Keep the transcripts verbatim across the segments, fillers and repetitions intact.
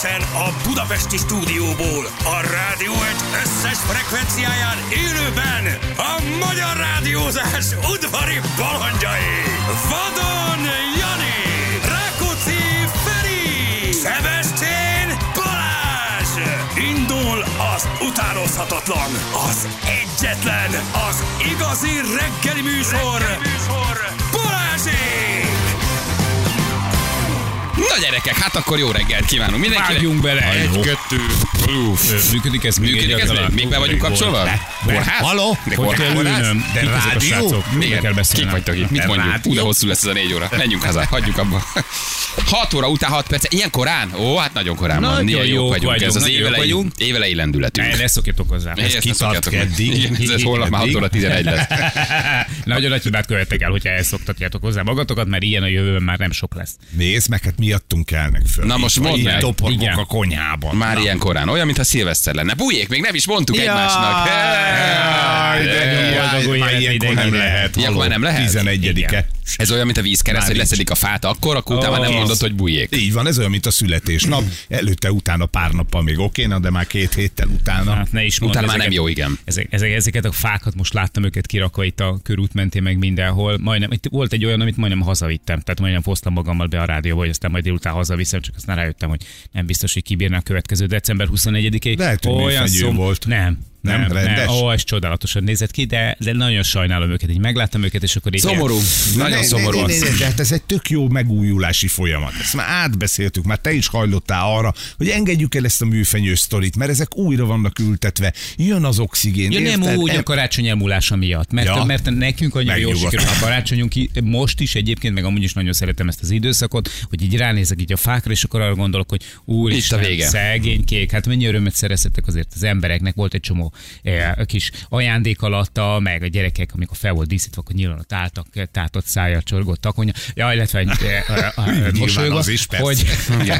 Élőben a budapesti stúdióból, a Rádió egy összes frekvenciáján élőben a magyar rádiózás udvari balandjai. Vadon Jani, Rákóczi Feri, Szebestén Balázs. Indul az utánozhatatlan, az egyetlen, az igazi reggeli műsor, reggeli műsor Balázsék! Na gyerekek, hát akkor jó reggelt kívánunk mindenkinek. Vágjunk bele. Egy, kettő. Uff. Működik ez még Működik ez még? Még be vagyunk kapcsolva? Kórház? Haló? De Hogy kell kórház? ülnöm? De Kik ezek a rádió? srácok? Miért Igen, kell beszélnem? kik vagytok itt? Mit De mondjuk? rádió? Ú, de hosszú lesz ez a négy óra. Menjünk haza, hagyjuk abba. hat óra után hat perc. Ilyen korán? Ó, hát nagyon korán van. Nagyon Milyen jók jók vagyunk. Ez vagyunk, az nagyon jók évelei, vagyunk. évelei lendületünk. Ne, ne szokjatok hozzá. Ez kitart keddig. Ez holnap már hat óra tizenegy lesz. Nagyon nagy hibát követtek el, hogyha elszoktatjátok hozzá magatokat, mert ilyen a jövőben már nem sok lesz. Nézd meg, hát miattunk kelnek föl. Na most mondd meg. Toporgok Igen. a konyhában. Már Na. ilyen korán. Olyan, mintha szilveszter lenne. Bújjék, még nem is mondtuk Jaj, egymásnak. jaj, de Nagyon jaj, boldog már új ilyenkor évet nem mindenkinek. lehet. Ilyenkor már nem lehet? tizenegyedike. Ez olyan, mint a vízkereszt, Már hogy nincs. leszedik a fát akkor, akkor utána Ó, nem kész. mondod, hogy bújjék. Így van, ez olyan, mint a születésnap. Előtte, utána pár nappal még oké, na, de már két héttel utána. Hát ne is mondd, Utána már nem ezeket- jó, igen. Ezek, ezek, ezeket a fákat most láttam őket kirakva itt a körút mentén meg mindenhol. Majdnem, itt volt egy olyan, amit majdnem hazavittem. Tehát majdnem hoztam magammal be a rádióba, hogy aztán majd délután hazaviszem, csak aztán rájöttem, hogy nem biztos, hogy kibírná a következő december huszonegyedikéig. Lehet, hogy műfegyő volt. Nem. Nem, Nem, rendes? nem. Ó, ez csodálatosan nézett ki, de, de nagyon sajnálom őket. Így megláttam őket, és akkor így... Szomorú. Nagyon Ne, szomorú. ne, ne, az. ne, ne, de hát ez egy tök jó megújulási folyamat. Ezt már átbeszéltük, már te is hajlottál arra, hogy engedjük el ezt a műfenyő sztorit, mert ezek újra vannak ültetve. Jön az oxigén. Ja, nem érted? úgy Em- a karácsony elmúlása miatt, mert, Ja. mert nekünk annyira jól Megnyugodt. sikerül a karácsonyunk, most is egyébként, meg amúgy is nagyon szeretem ezt az időszakot, hogy így ránézek így a fákra, és akkor arra gondolok, hogy úristen, Itt a vége. szegénykék, hát mennyi örömet szerezhettek azért az embereknek, volt egy csomó eh, kis ajándék alatta, meg a gyerekek, amikor fel volt díszítve, akkor nyilván ott álltak, tátott szájjal csorgott takonya, ja, illetve egy eh, eh, eh, mosolygva, az is, persze. hogy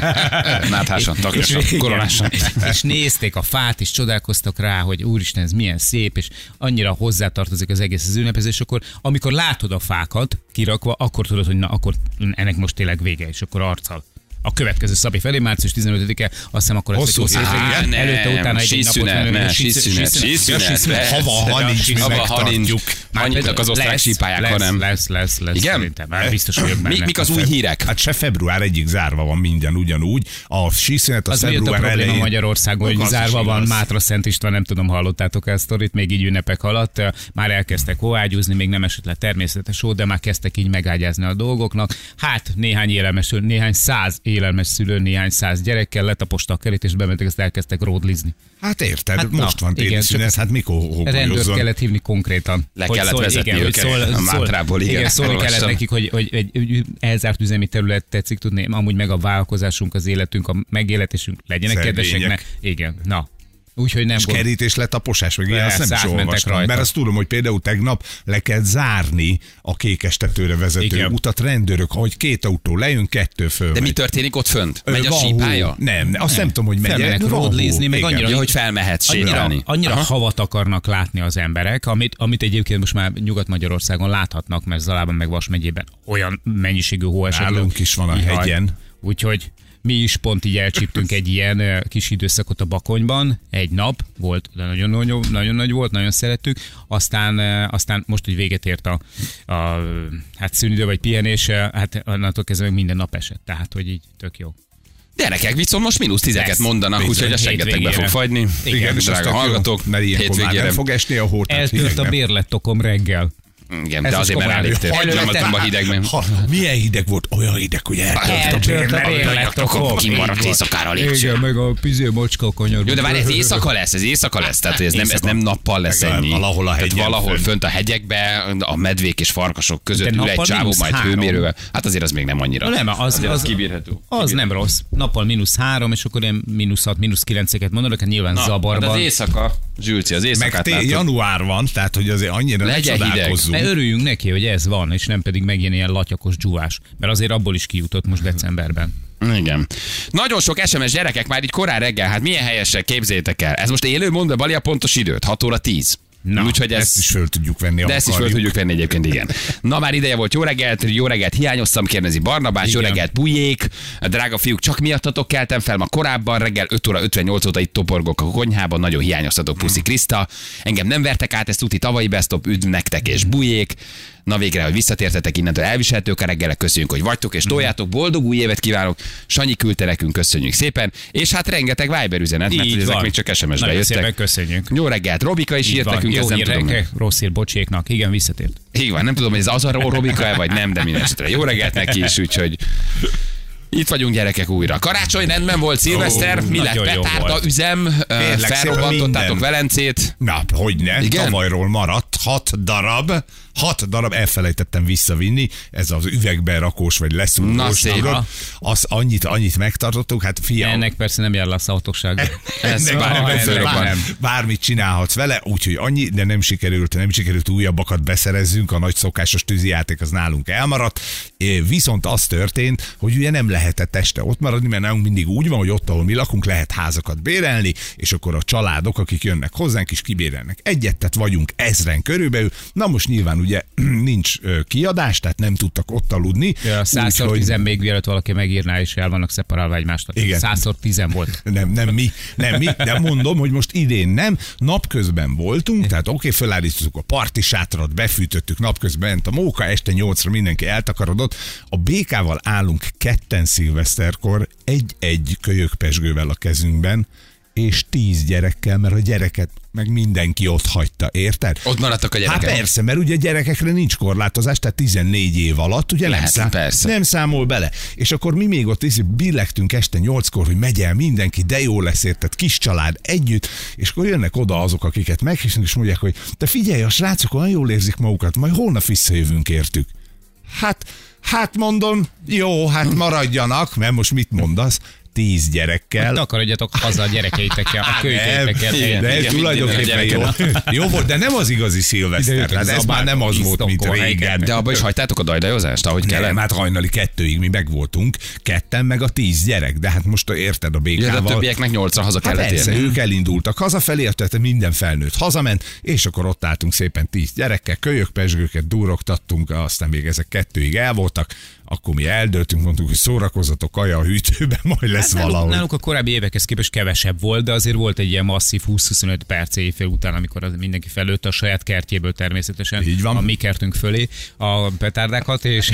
Náthásan, tagosan, koronásan. és nézték a fát, és csodálkoztak rá, hogy úristen, ez milyen szép, és annyira hozzátartozik az egész az ünnepezés, és akkor amikor látod a fákat kirakva, akkor tudod, hogy na, akkor ennek most tényleg vége, és akkor arccal. A következő Szabi felé, március tizenötödike, azt hiszem akkor Hosszú lesz egy hétvégé. hosszú Á, hétvégé. nem, Előtte, utána egy napot síszünet, menő. ne, Sísz- síszünet, síszünet. síszünet, Ja, persze. Hava, ha nincs, mi Hava, ha nincs. megtartjuk. Annyitak az osztrák Lesz, sípályák, lesz, hanem. Lesz, lesz, lesz. Igen? Szerintem, már biztos vagyok Mi, benne. mik az új hírek? Hát se február egyik zárva van minden ugyanúgy. A síszünet a Az miért a február probléma elején. Magyarországon, hogy Az is zárva van igaz. Mátra Szent István, nem tudom, hallottátok el a sztorit, még így ünnepek alatt. Már elkezdtek hóágyúzni, még nem esett le természetes hó, de már kezdtek így megágyázni a dolgoknak. Hát néhány élelmes, néhány száz élelmes szülő, néhány száz gyerekkel letaposta a kerítést, bementek, ezt elkezdtek ródlizni. Hát érted, Hát most na, van téli igen, szünet, csak hát mikor Rendőrt hóbolyozzon. kellett hívni konkrétan. Le Hogy kellett vezetni igen, hogy őket szól, a szól, Mátrából, igen, igen, szólni olvastam. kellett nekik, hogy, hogy egy egy elzárt üzemi terület tetszik tudni, amúgy meg a vállalkozásunk, az életünk, a megélhetésünk, legyenek Szegények. kedvesek, ne. Igen, na. Úgyhogy nem És gond. kerítés lett a posás, meg ilyen, azt nem is Persze, átmentek olvastam. rajta. Mert azt tudom, hogy például tegnap le kell zárni a Kékestetőre vezető Igen. utat rendőrök, hogy két autó lejön, kettő föl. De mi történik ott fönt? Ö, Megy a van hó. sípálya? Nem, azt nem tudom, hogy megy. Felmennek Van hó. ródlizni, meg Igen. annyira- Ja, hogy felmehetsz Annyira, sétálni. annyira Aha. havat akarnak látni az emberek, amit, amit egyébként most már Nyugat-Magyarországon láthatnak, mert Zalában meg Vas megyében olyan mennyiségű hó esett. Nálunk is van a Jaj. hegyen. Úgyhogy mi is pont így elcsíptünk egy ilyen ö, kis időszakot a Bakonyban, egy nap volt, de nagyon, nagyon, nagyon nagy volt, nagyon szerettük, aztán, ö, aztán most, hogy véget ért a, a hát szünidő vagy pihenés, ö, hát onnantól kezdve meg minden nap esett, tehát hogy így tök jó. Gyerekek, viszont most mínusz tizeket Lesz. mondanak, Bizony, úgyhogy a seggetekbe hétvégére. fog fagyni. Igen, Igen, és az drága tök jó, hallgatók. mert ilyenkor már Hétvégére. nem fog esni a hó. tehát Eltört a hideg nem. bérlettokom reggel. Igen, Ez de most azért, mert komolyan. elégtél. Előtte- Nem voltam a hidegben. Ha, milyen hideg volt? Olyan hideg, hogy eltört a Eltört a bérlet. bérlettokom. Kimaradt éjszakára a lépcső. Igen, meg a pizé macska kanyar. Jó, de várj, ez éjszaka lesz, ez éjszaka lesz, tehát hogy ez nem, ez nem nappal lesz Meg ennyi. valahol a tehát hegyen valahol fönt. fönt a hegyekbe, a medvék és farkasok között De ül egy nappal csávó, mínusz majd három. hőmérővel. Hát azért az még nem annyira. Nem, az, Azért az, kibírható. az nem rossz. Nappal mínusz három, és akkor ilyen mínusz hat, mínusz kilenceket mondanak, hát nyilván Na, hát zabarban. az éjszaka, Zsülci, az Meg éjszakát té- látod. január van, tehát hogy azért annyira ne Legyen hideg. csodálkozzunk. Ne örüljünk neki, hogy ez van, és nem pedig megint ilyen latyakos dzsúvás. Mert azért abból is kijutott most decemberben. Igen. Nagyon sok es em es gyerekek már így korán reggel, hát milyen helyesen képzeljétek el. Ez most élő, mondd be Bali a pontos időt, hat óra tíz. Na, úgyhogy ez, ezt is föl tudjuk venni. De ezt is föl tudjuk venni egyébként, igen. Na már ideje volt, jó reggelt, jó reggelt hiányoztam, kérdezi Barnabás, igen. Jó reggelt Bujék, drága fiúk, csak miattatok keltem fel ma korábban, reggel öt óra ötvennyolc óta itt toporgok a konyhában, nagyon hiányoztatok, puszi Kriszta. Engem nem vertek át, ezt tuti tavalyi besztop, üdv nektek és Bujék. Na végre, hogy visszatértetek innentől, elviselhetők a reggelek, köszönjük, hogy vagytok, és toljátok, boldog új évet kívánok. Sanyi küldte nekünk, köszönjük szépen, és hát rengeteg Viber üzenet, mert ezek még csak es em es-be jöttek. Szépen köszönjük. Jó reggelt, Robika is írt nekünk, ezt nem tudom. Rossz hír Bocséknak, igen, visszatért. Így van, nem tudom, hogy ez az a Robika-e, vagy nem, de minden esetre jó reggelt neki is, úgyhogy itt vagyunk gyerekek újra. Karácsony rendben volt, szilveszter, oh, mi lett? Petárda, üzem, felrobbantottátok Velencét. Na, hogyne, igen? Tavalyról maradt hat darab, hat darab elfelejtettem visszavinni, ez az üvegbe rakós vagy leszúrós darab. Az annyit, annyit megtartottuk, hát fiam. Ennek persze nem jár lesz autóság. Ez bár, bármit csinálhatsz vele, úgyhogy annyi, de nem sikerült, nem sikerült újabbakat beszerezzünk, a nagy szokásos tűzijáték az nálunk elmaradt. Viszont az történt, hogy ugye nem lehetett este ott maradni, mert nálunk mindig úgy van, hogy ott, ahol mi lakunk, lehet házakat bérelni, és akkor a családok, akik jönnek hozzánk is kibérelnek egyet, tehát vagyunk ezren körülbelül. Na most nyilván ugye nincs kiadás, tehát nem tudtak ott aludni. Ja, százszor úgy, tizen még mielőtt valaki megírná, és el vannak szeparálva egymástól. Igen. Százszor tizen volt. Nem, nem mi, nem mi, de mondom, hogy most idén nem. Napközben voltunk, tehát oké, okay, felállítottuk a parti sátrat, befűtöttük, napközben ment a móka, este nyolcra mindenki eltakarodott. A békával állunk ketten szilveszterkor, egy-egy kölyökpezsgővel a kezünkben, és tíz gyerekkel, mert a gyereket meg mindenki ott hagyta, érted? Ott maradtak a gyerekek. Hát persze, mert ugye gyerekekre nincs korlátozás, tehát tizennégy év alatt, ugye lehet, nem, szám, persze. nem számol bele. És akkor mi még ott is billegtünk este nyolckor, hogy megy el mindenki, de jó lesz, érted, kis család együtt, és akkor jönnek oda azok, akiket meghiszünk, és mondják, hogy te figyelj, a srácok olyan jól érzik magukat, majd holnap visszajövünk értük. Hát, hát mondom, jó, hát maradjanak, mert most mit mondasz? Tíz gyerekkel. Takarodjatok haza a gyerekeitekkel, a kölyökeitekkel. De ez tulajdonképpen jó. Jó volt, de nem az igazi szilveszter. Hát ez már nem az volt, mint régen. De abban is hagytátok a dajdajozást, ahogy kellett? Nem, hát hajnali kettőig mi megvoltunk, ketten meg a tíz gyerek. De hát most érted a békával. Ja, de a többieknek nyolcra haza kellett hát persze, érni. ők elindultak hazafelé, tehát minden felnőtt hazament, és akkor ott álltunk szépen tíz gyerekkel, kölyökpezsgőket durogtattunk, aztán még ezek kettőig el voltak. Akkor mi eldöltünk, mondtuk, hogy szórakozzatok kaja a hűtőben, majd lesz hát valahol. Nálunk a korábbi évekhez képest kevesebb volt, de azért volt egy ilyen masszív húsz-huszonöt perc éjfél után, amikor az mindenki felőtte a saját kertjéből természetesen. Így van. A mi kertünk fölé a petárdákat, és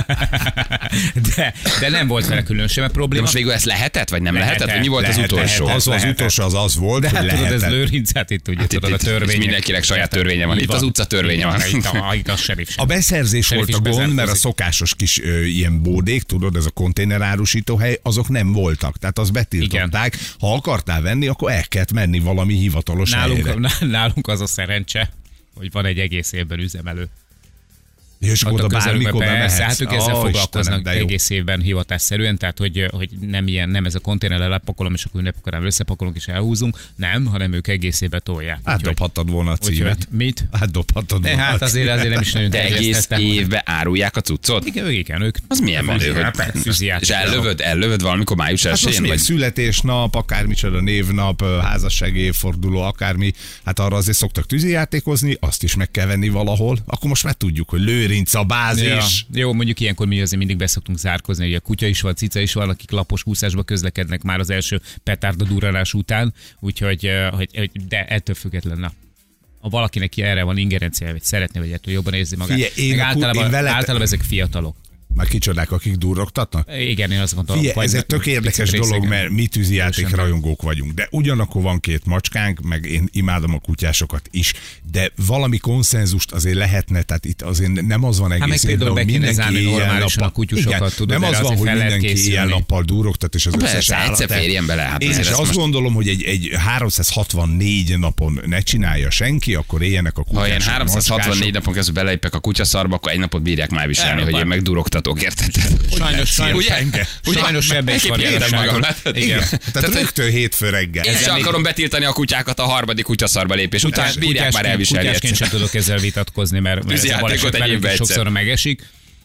de, de nem volt vele különösebb probléma. De most végül ez lehetett, vagy nem lehetett? lehetett? Mi volt lehetett, az utolsó? Lehetett, az az utolsó az az volt, de hogy hát lehetett. Tudod, ez Lőrinc, hát itt ugye tudod a törvény. Mindenkinek saját törvénye van. Itt az utca törvénye van. A beszerzés volt a gond, mert a szokásos kis ilyen bódék, tudod, ez a konténerárusítóhely, azok nem voltak. Tehát azt betiltották. Igen. Ha akartál venni, akkor el kellett menni valami hivatalos nálunk, helyre. Nálunk az a szerencse, hogy van egy egész évben üzemelő. És oda bármikor bemehetsz. Hát ők ezzel oh, foglalkoznak Istenem, egész évben hivatásszerűen, tehát hogy, hogy nem, ilyen, nem ez a konténerre lepakolom, és akkor ünnepkorán összepakolunk és elhúzunk, nem, hanem ők egész évben tolják. Hát dobhattad volna a címet. Úgy, mit? Hát dobhattad volna. Hát azért, azért nem is nagyon de egész évben árulják a cuccot? Igen, igen, ők. Az milyen menő, hogy és ellövöd, ellövöd valamikor május elsején? Hát születésnap, akármicsoda névnap, házassági évforduló, akármi, hát arra azért szoktak tűzijátékozni, azt is meg kell venni valahol. Akkor most már tudjuk, hogy Lőrinc a bázis. Ja. Jó, mondjuk ilyenkor mi azért mindig beszoktunk zárkozni, hogy a kutya is van, cica is van, akik lapos húszásba közlekednek már az első petárda durranás után, úgyhogy hogy, hogy, de ettől független, na. Ha valakinek erre van ingerencia, vagy szeretné, vagy ettől jobban érzi magát. Fie, én általában, én veled... általában ezek fiatalok. Már kicsodák, akik durrogtatnak? Igen, én azt gondolom. Fie, ez egy tök érdekes dolog, mert mi tűzijáték rajongók vagyunk. De ugyanakkor van két macskánk, meg én imádom a kutyásokat is. De valami konszenzust azért lehetne, tehát itt azért nem az van egész évben, hogy mindenki éjjel-nappal. A kutyusokat, tudod, nem az van, hogy mindenki éjjel-nappal durogtat, és az persze, összes állat. Egyszer férjen bele. Hát én azt most... gondolom, hogy egy, egy háromszázhatvannégy napon ne csinálja senki, akkor éljenek a kutyások. Ha én háromszázhatvannégy napon kezdve beleépek a kutyaszarba, akkor egy napot bírják már viselni, hogy én meg durogtatok. Érted? Sajnos, sajnos, sajnos ebben is van magam. Igen. Tehát rögtön hétfő reggel. Én sem akarom betiltani a kutyákat a harmadik kutyaszarba lépés után, bírják már elviselni. Kutyásként sem tudok ezzel vitatkozni, mert ez a baleset velünk sokszor megesik.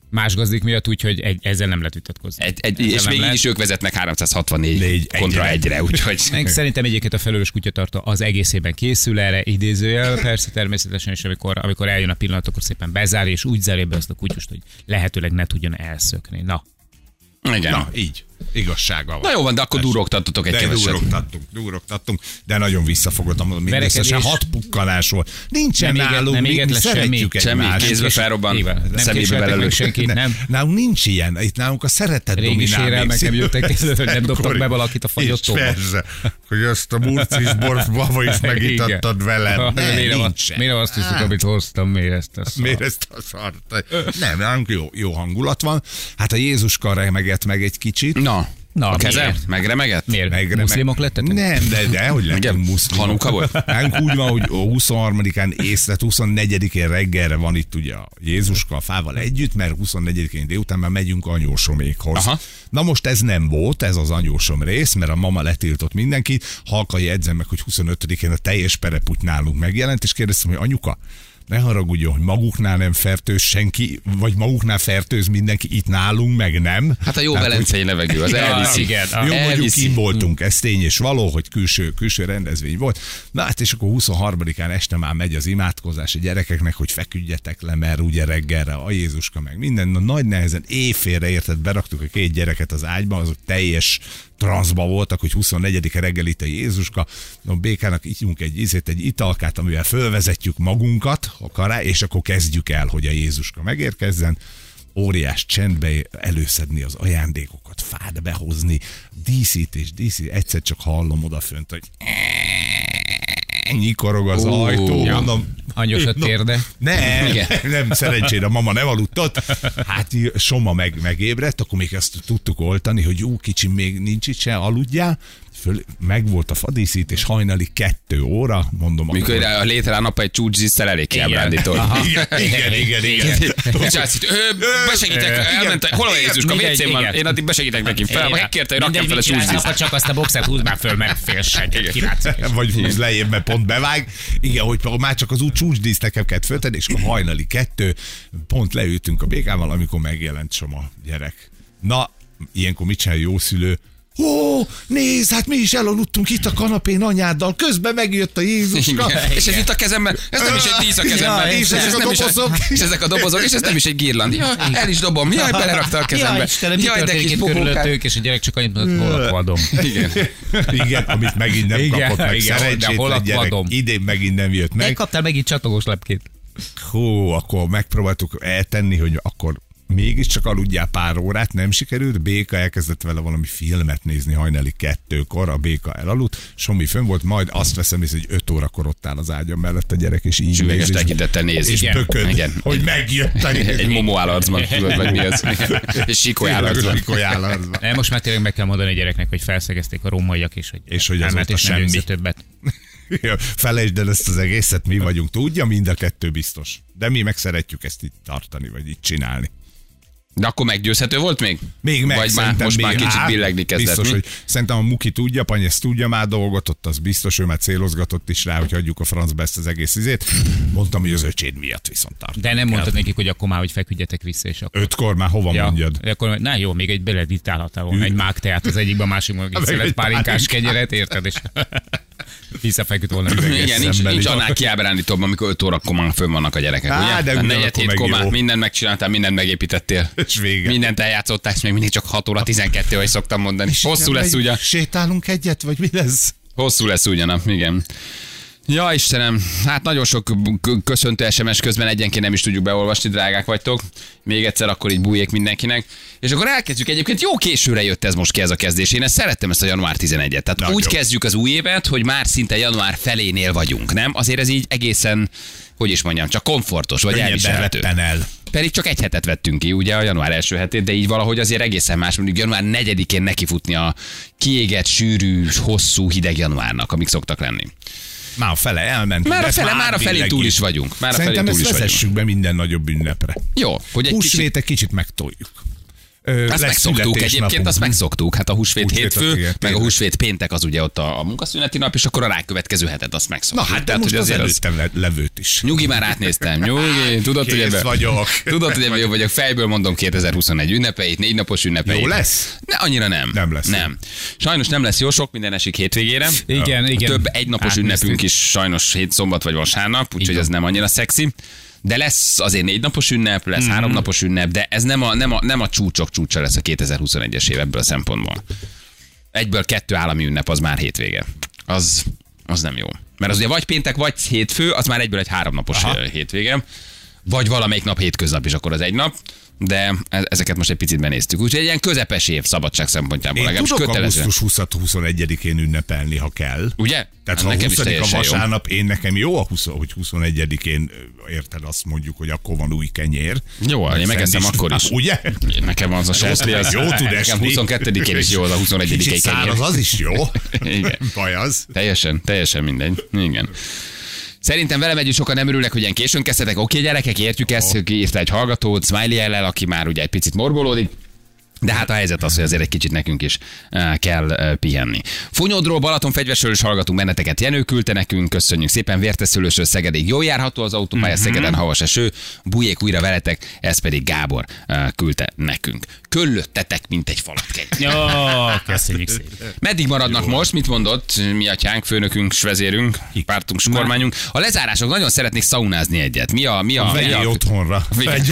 Más gazdik miatt, úgyhogy egy, ezzel nem lehet vitatkozni. Egy, egy, és még így is ők vezetnek háromszázhatvannégy Négy, kontra egyre, egyre úgyhogy... Meg szerintem egyébként a felelős kutyatartó az egészében készül erre, idézőjel, persze természetesen, és amikor, amikor eljön a pillanat, akkor szépen bezár, és úgy zárja be azt a kutyust, hogy lehetőleg ne tudjon elszökni. Na. Igen. Na, így. Igazsága van. Na jó van, de akkor durogtattatok egy de keveset. Durogtattunk, durogtattunk, de nagyon visszafogottam. Mindösszesen hat pukkanás volt. Nincsen nem nálunk, nem mi szeretjük egymást. Semmi, kézbe felrobban, szemébe belelőtt. Senkit, nem. Nálunk nincs ilyen, itt nálunk a szeretet régi dominál. Régi sérelmek nem jöttek előtt, hogy nem dobtak be valakit a fagyottóba. Persze, hogy azt a murcis borba is megitattad velem. Nem, nincsen. Miért azt hiszük, amit hoztam, miért ezt a szart? Miért ezt a szart? Nem, nálunk jó, jó hangulat van. Hát a Jézuska remegett meg egy kicsit. Na. Na, a kezem? Miért? Megremegett? Miért? Megremeg... Muszlimok lettetek? Nem, de, de hogy lettünk muszlimok. Hanuka volt? Nálunk úgy van, hogy huszonharmadikán észre, huszonnegyedikén reggelre van itt ugye a Jézuska a fával együtt, mert huszonnegyedikén délután már megyünk anyósomékhoz. Aha. Na most ez nem volt, ez az anyósom rész, mert a mama letiltott mindenkit. Halkai edzem meg, hogy huszonötödikén a teljes pereput nálunk megjelent, és kérdeztem, hogy anyuka, ne haragudjon, hogy maguknál nem fertőz senki, vagy maguknál fertőz mindenki, itt nálunk meg nem. Hát a jó velencei levegő, az elviszi. Igen, jó, mondjuk kim voltunk, ez tény és való, hogy külső, külső rendezvény volt. Na hát és akkor huszonharmadikán este már megy az imádkozás a gyerekeknek, hogy feküdjetek le, mert ugye reggelre a Jézuska meg minden. Na, nagy nehezen éjfélre érted, beraktuk a két gyereket az ágyba, azok teljes transzba voltak, hogy huszonnegyedike reggel itt a Jézuska, a békának ígyunk egy ízét, egy italkát, amivel fölvezetjük magunkat, akará, és akkor kezdjük el, hogy a Jézuska megérkezzen. Óriás csendbe előszedni az ajándékokat, fát behozni, díszítés, díszítés, egyszer csak hallom odafönt, hogy nyikorog az uh, ajtó, ja. Mondom, Angyos a térde. Nem, igen. nem, szerencsére a mama nem aludtott. Hát Soma meg, megébredt, akkor még ezt tudtuk oltani, hogy jó kicsi, még nincs itt se, aludjál. Föl, meg volt a fadíszítés, hajnali kettő óra, mondom. Mikor akkor... a létre a nap egy csúcszisztel elég kiábrándító. Igen, igen, igen. igen. Besegítek, elment, hol a Jézuska, vécén van, én addig besegítek neki. Fel, megkérte, hogy rakjam fel a csúcszisztelt. Csak azt a boxert húzd már föl, mert fél segy. Vagy húzd lejjebb, mert pont bevág. Igen, hogy már csak az úgy csúcsdíszt nekem kellett föltenni, és a hajnali kettő, pont leültünk a békával, amikor megjelent Soma gyerek. Na, ilyenkor mit csinál jó szülő? Ó, nézd, hát mi is elaludtunk itt a kanapén anyáddal, közben megjött a Jézuska. Igen. És ez itt a kezemben, ez nem is egy dísz a kezemben. Ja, és, és, ezek a dobozok. És ezek a dobozok, és ez nem is egy girland. Ja, el is dobom, jaj, belerakta a kezembe. Ja, Istenem, jaj, de kis körülöttük, és a gyerek csak annyit mondott, hol akvadom. Igen. Igen, amit megint nem igen, kapott meg. Igen, szerencsétlen gyerek, idén megint nem jött meg. Én kaptál megint csatogos lepkét. Hú, akkor megpróbáltuk eltenni, hogy akkor mégiscsak aludjál pár órát, nem sikerült, Béka elkezdett vele valami filmet nézni hajnali kettőkor, a Béka elaludt, Somi fönn volt, majd azt veszem észre, hogy öt órakor ott áll az ágyam mellett a gyerek, és így Süveges tekintettel nézi. És bököd, igen. Hogy megjött a egy momó állarcban, tudod, vagy mi az. És sikoly állarcban. Most már tényleg meg kell mondani a gyereknek, hogy felszegezték a rómaiak, és hogy, és hogy azóta semmi. Többet. Felejtsd el ezt az egészet, mi vagyunk, tudja, mind a kettő biztos. De mi meg szeretjük ezt itt tartani, vagy itt csinálni. De akkor meggyőzhető volt még? Még meg, vagy már, most még, már kicsit billegni kezdett. Biztos, mi? hogy szerintem a Muki tudja, Panyesz tudja már dolgot, ott az biztos, ő már célozgatott is rá, hogy hagyjuk a francba ezt az egész izét. Mondtam, hogy az öcséd miatt viszont tart. De nem mondtad nekik, hogy akkor már, hogy feküdjetek vissza, és akkor... Ötkor már hova ja, mondjad? Akkor, na jó, még egy beleditálhatál volna, egy mágteát az egyikben, a másikban, egy szelet pálinkás kenyeret, érted? És visszafeküdt volna. Igen, nincs, nincs annál kiábrándítóbb, amikor öt órakor már fönn vannak a gyerekek. Á, ugye? De negyed hétkor már mindent megcsináltál, mindent megépítettél. Mindent eljátszottál, és még mindig csak hat óra tizenkettő, ahogy szoktam mondani. És hosszú lesz ugyan. Sétálunk egyet, vagy mi lesz? Hosszú lesz ugyan, igen. Ja, Istenem, hát nagyon sok köszöntő es em es közben egyenként nem is tudjuk beolvasni, drágák vagytok. Még egyszer akkor így bújjék mindenkinek. És akkor elkezdjük. Egyébként jó későre jött ez most ki, ez a kezdés. Én ezt szerettem, ezt a január tizenegyet. Tehát nagyon úgy jó. Kezdjük az új évet, hogy már szinte január felénél vagyunk, nem? Azért ez így egészen, hogy is mondjam, csak komfortos, vagy elviselhető. El. Pedig csak egy hetet vettünk ki, ugye a január első hetét, de így valahogy azért egészen más, mondjuk január negyedikén nekifutni a kiégett, sűrű, hosszú, hideg januárnak, amik szoktak lenni. Már a fele elment. Már a fele, már a felé túl is vagyunk. Már Szerintem a felé túl ezt is vezessük vagyunk. Be minden nagyobb ünnepre. Jó, hogy egy Húsvétet kicsit... kicsit megtoljuk. Azt megszoktuk egyébként, azt megszoktuk. Hát a húsvét, húsvét hétfő, igen, meg a húsvét péntek az ugye ott a, a munkaszüneti nap, és akkor a rákövetkező hetet azt megszoktuk. Na hát, tehát, most az előttem az... levőt is. Nyugi, már átnéztem. Nyugi, tudod, hogy ebben vagyok. Tudod, hogy ebben jó vagyok. Fejből mondom kétezer-huszonegy ünnepeit, négy napos ünnepeit. Jó lesz? Ne, annyira nem. Nem lesz. Nem. Sajnos nem lesz jó, sok minden esik hétvégére. Igen, igen. Több egynapos ünnepünk is sajnos hét szombat vagy vasárnap, úgyhogy ez nem annyira szexi. De lesz azért négy napos ünnep, lesz mm-hmm. három napos ünnep, de ez nem a, nem, a, nem a csúcsok csúcsa lesz a kétezer-huszonegyes év ebből a szempontból. Egyből kettő állami ünnep, az már hétvége. Az, az nem jó. Mert az ugye vagy péntek, vagy hétfő, az már egyből egy háromnapos Aha. hétvége. Vagy valamelyik nap hétköznap is, akkor az egy nap. De ezeket most egy picit benéztük. Úgyhogy egy ilyen közepes év szabadság szempontjából. Én tudok augusztus huszonegyedikén ünnepelni, ha kell. Ugye? Tehát ha huszadik a vasárnap, jó. Én nekem jó, a húsz, hogy huszonegyedikén érted, azt mondjuk, hogy akkor van új kenyér. Jó, én megeszem akkor is. Ugye? Nekem az a sertli, az jó tud esni. Nekem huszonkettedikén is jó az a huszonegyedikén kenyér. Száraz az is jó. Igen. Baj az. Teljesen, teljesen mindegy. Igen. Szerintem velem együtt sokan nem örülnek, hogy ilyen későn kezdtetek. Oké, okay, gyerekek, értjük ezt, oh. írta egy hallgatót, Smiley ellel, aki már ugye egy picit morbolódik. De hát a helyzet az, hogy azért egy kicsit nekünk is uh, kell uh, pihenni. Fonyódról, Balaton fegyversről is hallgatunk benneteket. Jenő küldte nekünk, köszönjük szépen. Vértesszülősről Szegedig jól járható az autópálya, mm-hmm. Szegeden havas eső, Bujék újra veletek, ez pedig Gábor uh, küldte nekünk. Köllöttetek, mint egy falat. Jó, köszönjük szépen. Meddig maradnak jó. Most? Mit mondott mi atyánk, főnökünk, vezérünk, pártunk, kormányunk? A lezárások nagyon szeretnék szaunázni egyet. Mi a... Mi a, mi a... otthonra.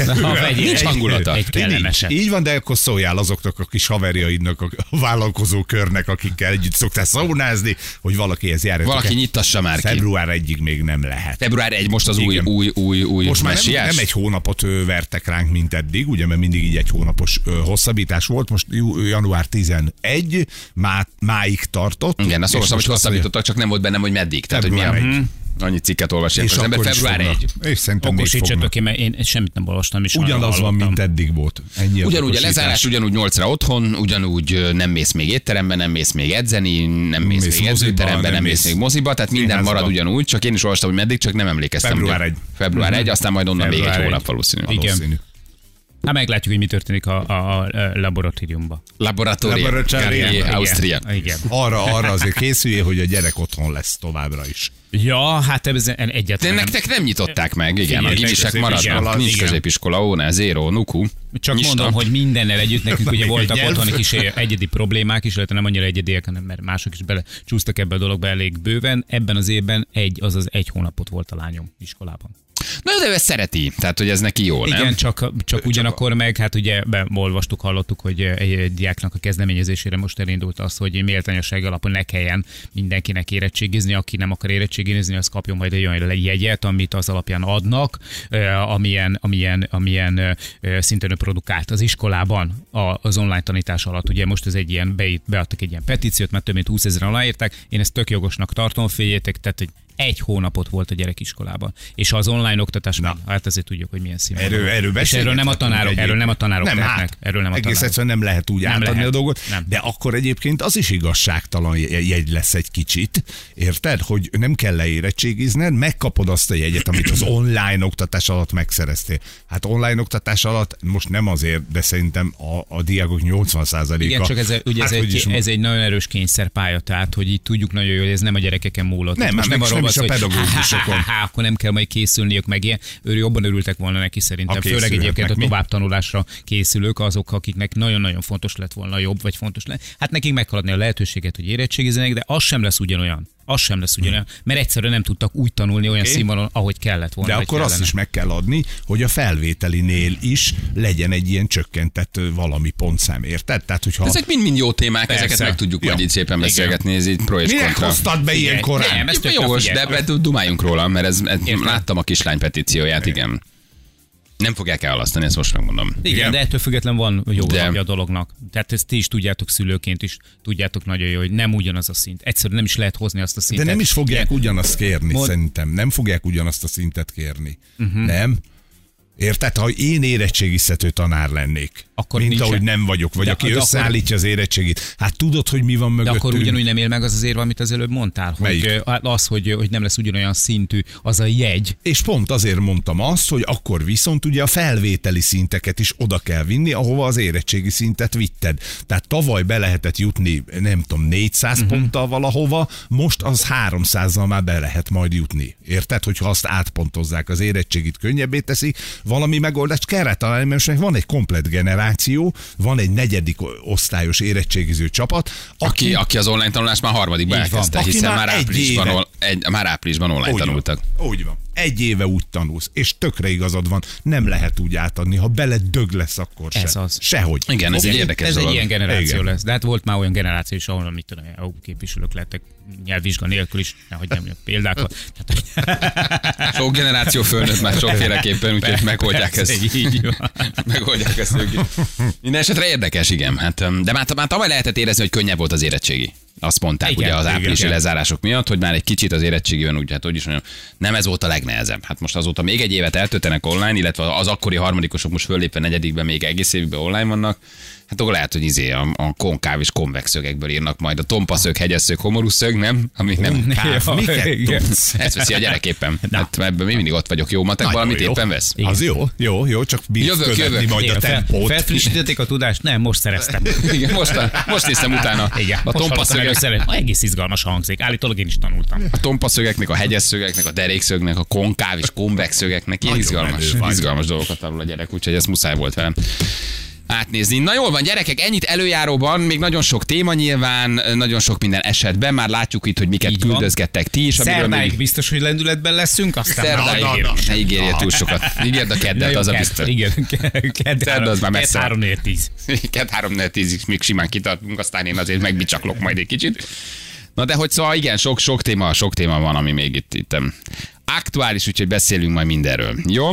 Nincs hangulata. Egy kellemesebb. Így van, de akkor szóljál azoknak a kis haverjaidnak, a vállalkozó körnek, akikkel együtt szoktál szaunázni, hogy valakihez járjatok. Valaki nyitassa már ki. Február egyig még nem lehet. Február egy most az új, új, új, új most már nem, nem egy hónapot vertek ránk, mint eddig, ugye, mert mindig így egy hónapos hosszabbítás volt. Most január tizenegy, má, máig tartott. Igen, azt olvastam, hogy hosszabbítottak, csak nem volt bennem, hogy meddig. Tehát, hogy mi a... Annyi cikket olvasják az ember, február egy. És szerintem okosítsatok ki, mert én semmit nem olvastam is. Ugyanaz van, mint eddig volt. Ennyi ugyanúgy a lezárás, ugyanúgy nyolcra otthon, ugyanúgy nem mész még étteremben, nem mész még edzeni, nem mész, mész még edzőteremben, nem mész még moziba, tehát minden marad ugyanúgy, csak én is olvastam, hogy meddig, csak nem emlékeztem. Február egy. Február egy, aztán majd onnan még egy hónap valószínű. Igen. Hát meglátjuk, hogy mi történik a, a, a laboratóriumban. Laboratórium. Laboratórium. Ausztria. Igen. Arra, arra azért készüljél, hogy a gyerek otthon lesz továbbra is. Ja, hát ez egyetlen. De nektek nem nyitották meg, igen. A gimisek maradnak, nincs középiskola, ó, ne, zéro, nuku. Csak Nyista. Mondom, hogy mindennel együtt nekünk ugye voltak otthoni kis egyedi problémák is, illetve nem annyira egyediek, hanem mert mások is bele csúsztak ebbe a dologba elég bőven. Ebben az évben egy, azaz egy hónapot volt a lányom iskolában. Na, de ő ezt szereti, tehát hogy ez neki jó, igen, nem? Igen, csak, csak ugyanakkor meg, hát ugye olvastuk, hallottuk, hogy egy, egy diáknak a kezdeményezésére most elindult az, hogy méltányosság alapon ne kelljen mindenkinek érettségizni, aki nem akar érettségizni, az kapjon majd egy olyan jegyet, amit az alapján adnak, amilyen, amilyen, amilyen szinten ő produkált az iskolában az online tanítás alatt. Ugye most ez egy ilyen, beadtak egy ilyen petíciót, mert több mint húszezren aláírták, én ezt tök jogosnak tartom, figyeljétek, tehát hogy egy hónapot volt a gyerek iskolában. És ha az online oktatás, meg, hát azért tudjuk, hogy milyen színvonalú. Erről, erről és erről nem a tanárok, erről nem a tanárok nem, tehetnek. Hát, erről nem a egész egyszerűen nem lehet úgy nem átadni lehet. A dolgot, nem. De akkor egyébként az is igazságtalan jegy lesz egy kicsit, érted? Hogy nem kell leérettségizned, megkapod azt a jegyet, amit az online oktatás alatt megszereztél. Hát online oktatás alatt most nem azért, de szerintem a, a diákok nyolcvan százaléka. Igen, csak ez, ugye hát, ez, egy, ez egy nagyon erős kényszerpálya, tehát hogy így tudjuk nagyon jól, hogy ez nem a gyerekeken múlott. Nem, most nem, nem is a pedagógusokon. Ha, ha, ha, akkor nem kell majd készülniük meg ilyen. Ő jobban örültek volna neki szerintem. Főleg egyébként a továbbtanulásra készülők, azok, akiknek nagyon-nagyon fontos lett volna jobb, vagy fontos lett. Hát nekik meg kell adni a lehetőséget, hogy érettségizzenek, de az sem lesz ugyanolyan. Az sem lesz ugyanolyan, mert egyszerűen nem tudtak úgy tanulni olyan okay. színvonalon, ahogy kellett volna. De akkor kellene. Azt is meg kell adni, hogy a felvételinél is legyen egy ilyen csökkentett valami pontszám, érted? Tehát, hogyha... Ezek mind-mind jó témák, persze. Ezeket meg tudjuk ja. majd itt szépen beszélgetni, ez így pro és kontra. Miért hoztad be ilyen korán? Nem, ez jogos, de dumáljunk róla, mert ez, ez láttam a kislány petícióját, igen. Nem fogják elhalasztani, ezt most megmondom. Igen, igen. De ettől független van jó de... a dolognak. Tehát ezt ti is tudjátok szülőként is, tudjátok nagyon jó, hogy nem ugyanaz a szint. Egyszerűen nem is lehet hozni azt a szintet. De nem is fogják ugyanazt kérni, Mond... szerintem. Nem fogják ugyanazt a szintet kérni. Uh-huh. Nem? Érted? Ha én érettségiztető tanár lennék, akkor mint nincsen. Ahogy nem vagyok, vagy de, aki de összeállítja akkor... az érettségit. Hát tudod, hogy mi van mögöttünk. De akkor ugyanúgy nem él meg az az érve, amit az előbb mondtál, hogy az, hogy, hogy nem lesz ugyanolyan szintű az a jegy. És pont azért mondtam azt, hogy akkor viszont ugye a felvételi szinteket is oda kell vinni, ahova az érettségi szintet vitted. Tehát tavaly be lehetett jutni, nem tudom, négyszáz uh-huh. ponttal valahova, most az háromszázzal már be lehet majd jutni. Érted? Hogyha azt átpontozzák, az érettségit könnyebbé teszi, valami megoldást kell találni, mert most van egy komplett generáció, van egy negyedik osztályos érettségiző csapat, aki, aki, aki az online tanulást már harmadikba elkezdte, hiszen már áprilisban, ol, egy, már áprilisban online úgy tanultak. Van, úgy van. Egy éve úgy tanulsz, és tökre igazad van, nem lehet úgy átadni, ha beled dög lesz, akkor se. Ez az. Sehogy. Igen, ez okay. egy érdekes Ez dolog. egy ilyen generáció igen. lesz. De hát volt már olyan generáció is, ahol mit tudom, a képviselők lettek nyelvvizsga nélkül is, nehogy nem példákat. Sok generáció fölnőtt már sokféleképpen, úgyhogy megoldják ezt. Így van. Megoldják ezt ők is. Minden esetre érdekes, igen. Hát, de már, már tavaly lehetett érezni, hogy könnyebb volt az érettségi. Azt mondták igen, ugye az áprilisi igen. lezárások miatt, hogy már egy kicsit az érettségiben úgy, hát hogy is mondjam, nem ez volt a legnehezebb. Hát most azóta még egy évet eltöltenek online, illetve az akkori harmadikosok most föllépve negyedikben még egész évben online vannak. Hát akkor lehet, hogy izé a, a konkáv és konvex szögekből írnak majd a tompaszög, hegyeszög, homorú szög, nem? Ami nem. Ezt veszi a gyerek éppen. Hát ebben még mindig ott vagyok, jó matek, valamit jó. éppen vesz. Igen. Az jó, jó, jó, csak bírsz követni majd igen, a tempót. Felfrissítették a tudást? Nem, most szereztem. Igen, most, most néztem utána. Igen, a tompaszögek. Egész izgalmas hangzik. Állítólag én is tanultam. A tompaszögeknek, a hegyeszögeknek, a derékszögnek, a konkáv és konvex szögeknek ilyen izgalmas, izgalmas dolgokat tanul a gyerek, úgyhogy ez muszáj volt velem átnézni. Na jól van, gyerekek, ennyit előjáróban, még nagyon sok téma nyilván, nagyon sok minden esetben, már látjuk itt, hogy miket így küldözgettek ti is. Szerdáig még... biztos, hogy lendületben leszünk, aztán Szerdáig na, na, na. Ne ígérje túl sokat. Ígérd a keddet, az a biztos. Igen, kedd az már messze. három négy tíz. Kedd három négy tízig még simán kitartunk, aztán én azért megbicsaklok majd egy kicsit. Na de hogy szóval igen, sok, sok téma, sok téma van, ami még itt, itt aktuális, úgyhogy beszélünk majd mindenről. Jó?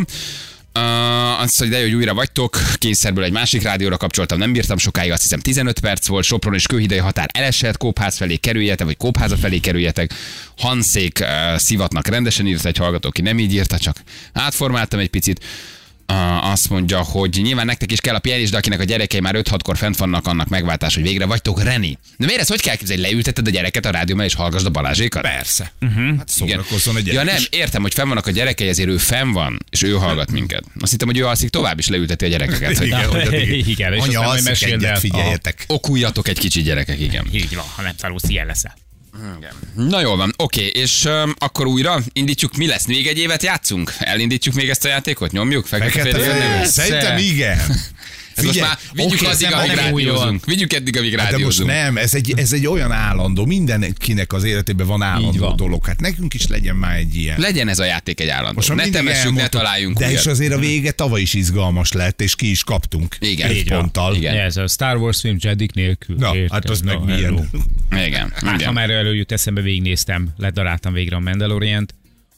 Uh, azt mondja, hogy újra vagytok, kényszerből egy másik rádióra kapcsoltam, nem bírtam sokáig, azt hiszem tizenöt perc volt, Sopron és Kőhidai határ elesett, Kópház felé kerüljetek, vagy Kópháza felé kerüljetek, Hanszék uh, szivatnak rendesen írt egy hallgató, ki nem így írta, csak átformáltam egy picit. Uh, azt mondja, hogy nyilván nektek is kell a pihenés, de akinek a gyerekei már öt-hatkor fent vannak, annak megváltás, hogy végre vagytok, Reni. De miért ez hogy kell képzelni? Leülteted a gyereket a rádiómell és hallgasd a Balázsékat? Persze. Uh-huh. Hát szórakozzon a gyerek. Ja nem, értem, hogy fenn vannak a gyerekei, ezért ő fenn van, és ő hallgat minket. Azt hittem, hogy ő alszik tovább is leülteti a gyerekeket. Hogy igen, hogy igen, és anya alszik egyet, figyeljetek. Okuljatok egy kicsit gyerekek, igen. Így van, ha nem felúsz, ilyen leszel. Igen. Na jól van, oké, és um, akkor újra indítjuk, mi lesz? Még egy évet játszunk? Elindítjuk még ezt a játékot? Nyomjuk? Fekete Szerintem igen. Ez most már vigyük okay, addig, amíg rádiózunk. Vigyük eddig, amíg rádiózunk. De most nem, ez egy, ez egy olyan állandó, mindenkinek az életében van állandó van. dolog. Hát nekünk is legyen már egy ilyen. Legyen ez a játék egy állandó. Most ne temessük, ne találjunk de újat. És azért a vége tavaly is izgalmas lett, és ki is kaptunk. Igen. Egy ponttal. Igen. Ez a Star Wars film Jedik nélkül. Na, érted, hát az meg no, milyen. Igen. Hát, ha már előjött eszembe, végignéztem, ledaráltam végre a Mandaloriant.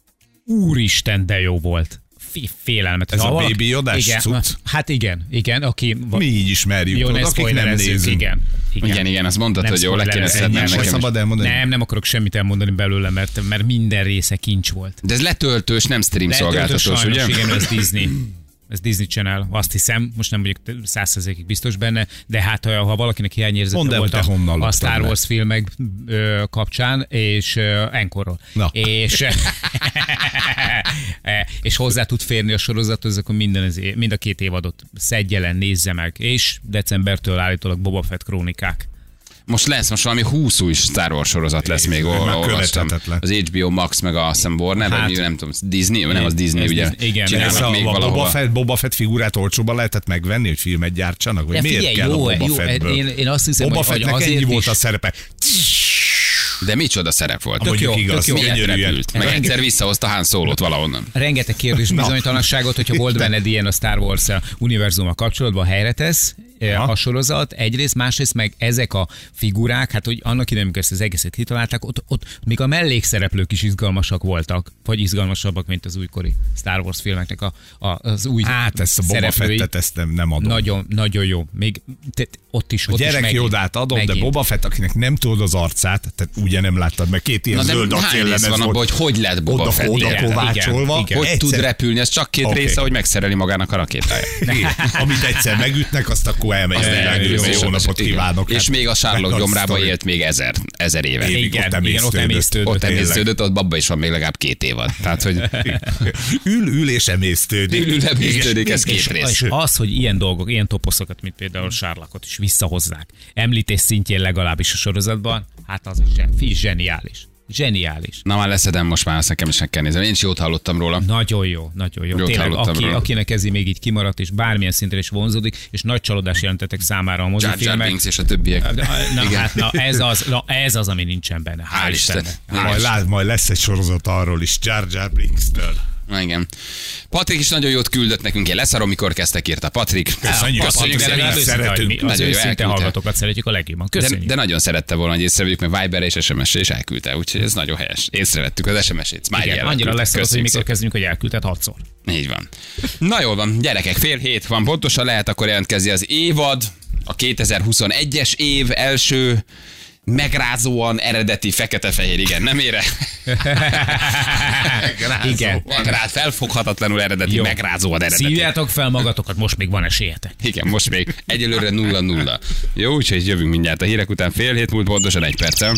Úristen, de jó volt. Félelmet. Ez a Baby Yodás cucc? Hát igen, igen, aki... Mi így ismerjük, jó, tudod, akik nem nézünk. Igen, igen, igen, igen, azt mondtad, nem hogy jó, le kéne szedni. Nem, nem akarok semmit elmondani belőle, mert, mert minden része kincs volt. De ez letöltős, nem stream szolgáltatós, ugye? Igen, ez Disney. Ez Disney Channel, azt hiszem, most nem vagyok száz százalékig biztos benne, de hát ha, ha valakinek hiányérzete volt a, a Star Wars le. filmek ö, kapcsán, és ö, Encore-ról, és, és hozzá tud férni a sorozathoz, akkor minden az, mind a két évadot szedje le, nézze meg, és decembertől állítólag Boba Fett krónikák. Most lesz, most valami húsz új Star Wars sorozat lesz még, olvastam. Az há bé o Max, meg a Sam Warner, hát, vagy nem tudom, Disney, nem az Disney, ugye? Igen, csinálnak még valahova. Boba Fett, Boba Fett figurát olcsóban lehetett megvenni, hogy filmet gyártsanak? Vagy ja, miért figyelj, kell jó, a Boba jó, Fettből? Én, én azt hiszem, Boba hogy Fettnek azért ennyi is... volt a szerepe. De micsoda szerep volt. Tök jó, igaz, tök jó. Miért repült? Meg Renge... egyszer visszahozta Han Solo-t valahonnan. Rengeteg kérdés bizonytalanságot, hogyha volt benned ilyen a Star Wars univerzummal kapcsolatban, helyre tesz, a sorozat, egyrészt, másrészt meg ezek a figurák, hát hogy annak idején, amikor ezt az egészet kitalálták, ott, ott még a mellékszereplők is izgalmasak voltak, vagy izgalmasabbak, mint az újkori Star Wars filmeknek a, a, az új Hát ezt a Boba Fettet ezt nem, nem adom. Nagyon, nagyon jó. Még te, ott is, a ott gyerek is Jodát adom, megint. De Boba Fett, akinek nem tudod az arcát, tehát ugye nem láttad meg, két ilyen zöld acéllemez van abban, hogy hogy lett Boba Fett? Oda kovácsolva. Hogy tud repülni, ez csak két okay. része, hogy megszereli magának a rakétáját. Amit egyszer megütnek, azt akkor elmegy. Jó napot kívánok. És még a Sherlock gyomrába élt még ezer, ezer éve. Igen, igen, ott emésztődött. Ott emésztődött, ott babba is van még legalább két évad. Tehát, hogy ül, ül és emésztődik. Ül, ül, emésztődik, ez két rész. És az, hogy ilyen dolgok, ilyen toposzokat, mint például Sherlockot is visszahozzák, említés szintjén legalábbis a sorozatban, hát az is zseniális. Zseniális. Na már leszedem, most már azt nekem is meg kell nézni. Én is jót hallottam róla. Nagyon jó, nagyon jó. Jót Tényleg, aki, akinek ez még így kimaradt, és bármilyen szinten is vonzódik, és nagy csalódás jelentettek számára a mozifilmek. Jar Jar Binks és a többiek. Na, na, hát, na, ez, az, na ez az, ami nincsen benne. Hál' Istennek. Majd, lát, majd lesz egy sorozat arról is, Jar Jar Binks-től. Na igen. Patrik is nagyon jót küldött nekünk, én leszarom, mikor kezdtek, írta Patrik. Köszönjük, Köszönjük, Patrik, szeretünk. Az őszinte hallgatókat szeretjük a legjobban. Köszönjük. De, de nagyon szerette volna, hogy észrevegyük, mert Viberre és es em es-re is elküldte, úgyhogy ez nagyon helyes. Észrevettük az es em es-ét. Igen, annyira lesz az, hogy mikor kezdünk, hogy elküldted hatszor. Így van. Na jól van, gyerekek, fél hét van, pontosan lehet akkor jelentkezni az évad, a kétezer-huszonegyes év első megrázóan eredeti fekete-fehér, igen, nem ére? Megrázó. Igen. Megráz, felfoghatatlanul eredeti, jó. Megrázóan eredeti. Szívjátok fel magatokat, most még van esélyetek. Igen, most még egyelőre nulla nulla. Jó, úgyhogy jövünk mindjárt a hírek után, fél hét múlt, pontosan egy perccel.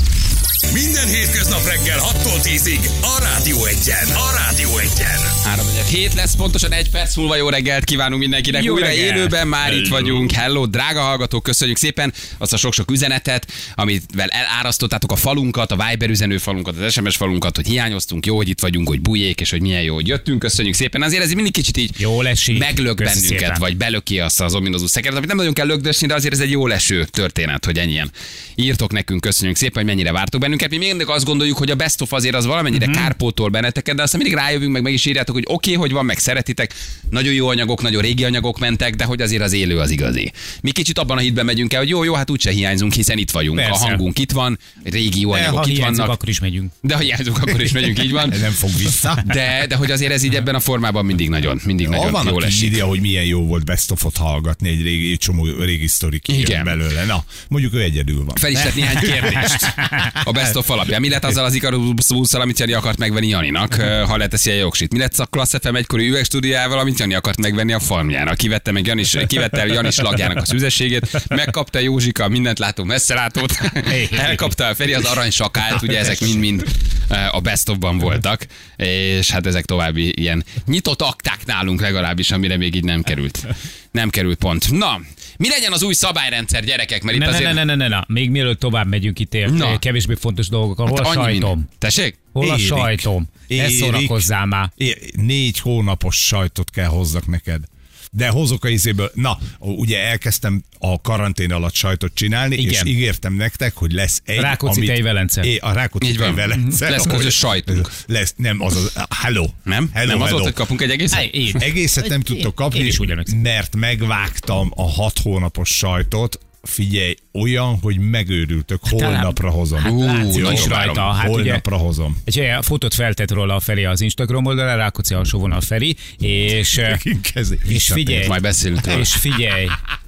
Minden hétköznap reggel hattól tízig a Rádió Egyen. A Rádió Egyen. három hét lesz, pontosan egy perc múlva jó reggelt kívánunk mindenkinek. Jó újra reggelt. Élőben már Hello. Itt vagyunk. Hello, drága hallgatók, köszönjük szépen azt a sok-sok üzenetet, amivel elárasztottátok a falunkat, a Viber üzenő falunkat, az es em es falunkat, hogy hiányoztunk, jó, hogy itt vagyunk, hogy bujék, és hogy milyen jó, hogy jöttünk. Köszönjük szépen. Azért ez mindig kicsit így jó lesik. Meglök Köszi bennünket, szépen. vagy belöki azt az ominózus szekeret, amit nem nagyon kell lökdösni, de azért ez egy jó leső történet, hogy ennyien írtok nekünk. Köszönjük szépen, hogy mennyire vártok bennünket. Mi mindig azt gondoljuk, hogy a best of azért az valamennyire mm-hmm. kárpótol benneteket, de aztán mindig rájövünk, meg meg is írjátok, hogy oké, okay, hogy van, meg szeretitek, nagyon jó anyagok, nagyon régi anyagok mentek, de hogy azért az élő az igazi. Mi kicsit abban a hitben megyünk el, hogy jó, jó, hát úgyse hiányzunk, hiszen itt vagyunk, persze. A hangunk itt van, régi jó anyagok de, itt vannak. akkor is megyünk. De ha hiányzunk, akkor is megyünk, így van. Nem fog vissza. De, de hogy azért ez így ebben a formában mindig nagyon, mindig nagyon van, jól esik. Írja, hogy milyen jó volt best of-ot hallgatni, egy régi, egy csomó régi sztorik kijön belőle. Na, mondjuk ő egyedül van. Fel is tett néhány kérdést a best of alapján. Mi lett azzal az Ikarus-busszal, amit Jani akart megvenni Janinak, ha leteszi a jogsit? Mi lett a Klassz ef em egykori üvegstúdiójával, amit Jani akart megvenni a farmjára? Kivette meg Janis, kivette el Janis lagjának a szüzességét, megkapta Józsika mindent látó messzelátót, elkapta a Feri az aranysakát, ugye ezek mind-mind a best of-ban voltak, és hát ezek további ilyen nyitott akták nálunk legalábbis, amire még így nem került. Nem került pont. Na, mi legyen az új szabályrendszer, gyerekek? Mert ne, itt ne, azért... ne, ne, ne, ne, még mielőtt tovább megyünk itt ér, kevésbé fontos dolgok. Hol hát a sajtom? Mind. Tessék? Hol a Érik. sajtom? Ne szórakozzál már. Négy hónapos sajtot kell hozzak neked. De hozok a izéből. Na, ugye elkezdtem a karantén alatt sajtot csinálni, igen. És ígértem nektek, hogy lesz egy... Rákóczi-tej Velence. É, a Rákóczi-tej Velence. Lesz közös sajtunk. Lesz, nem, az az... Hello. Nem? Hello, nem az hello. volt, hogy kapunk egy egészet? Én. Egészet nem tudtok kapni, mert megvágtam a hat hónapos sajtot. Figyelj, olyan, hogy megőrültök, holnapra hozom. Hát látszik is rajta. Hát holnapra ugye, hozom. Egy fotót feltett róla a Feri az Instagram oldalra, Rákóczi alsó vonal Feri, és, és figyelj, majd beszélünk róla. És figyelj,